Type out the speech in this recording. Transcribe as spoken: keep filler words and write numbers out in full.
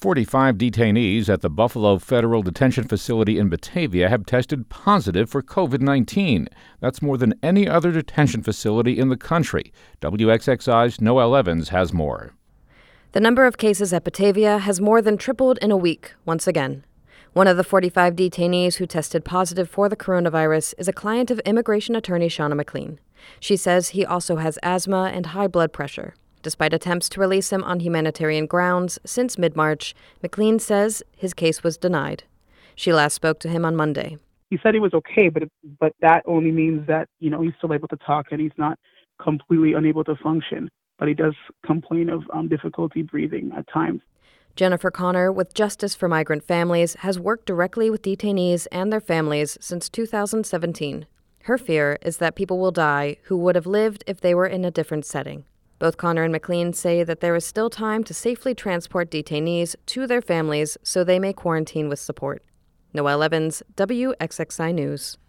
forty-five detainees at the Buffalo Federal Detention Facility in Batavia have tested positive for covid nineteen. That's more than any other detention facility in the country. W X X I's Noelle Evans has more. The number of cases at Batavia has more than tripled in a week, once again. One of the forty-five detainees who tested positive for the coronavirus is a client of immigration attorney Shauna McLean. She says he also has asthma and high blood pressure. Despite attempts to release him on humanitarian grounds since mid-March, McLean says his case was denied. She last spoke to him on Monday. He said he was okay, but but that only means that, you know, he's still able to talk and he's not completely unable to function. But he does complain of um, difficulty breathing at times. Jennifer Connor with Justice for Migrant Families has worked directly with detainees and their families since two thousand seventeen. Her fear is that people will die who would have lived if they were in a different setting. Both Connor and McLean say that there is still time to safely transport detainees to their families so they may quarantine with support. Noelle Evans, W X X I News.